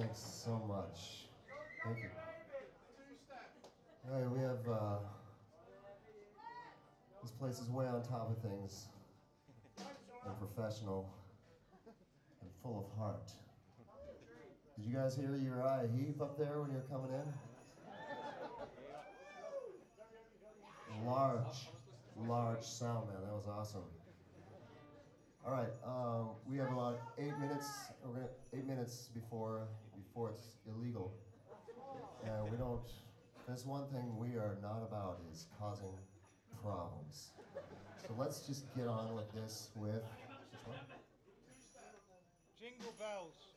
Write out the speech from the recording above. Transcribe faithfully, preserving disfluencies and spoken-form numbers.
Thanks so much. Thank you. All right, we have, uh, this place is way on top of things, and professional, and full of heart. Did you guys hear Uriah Heep up there when you were coming in? Large, large sound, man. That was awesome. All right, uh, we have about eight minutes. We're gonna eight minutes before before it's illegal, and we don't. There's one thing we are not about is causing problems. So let's just get on with this with. Which one? Jingle bells.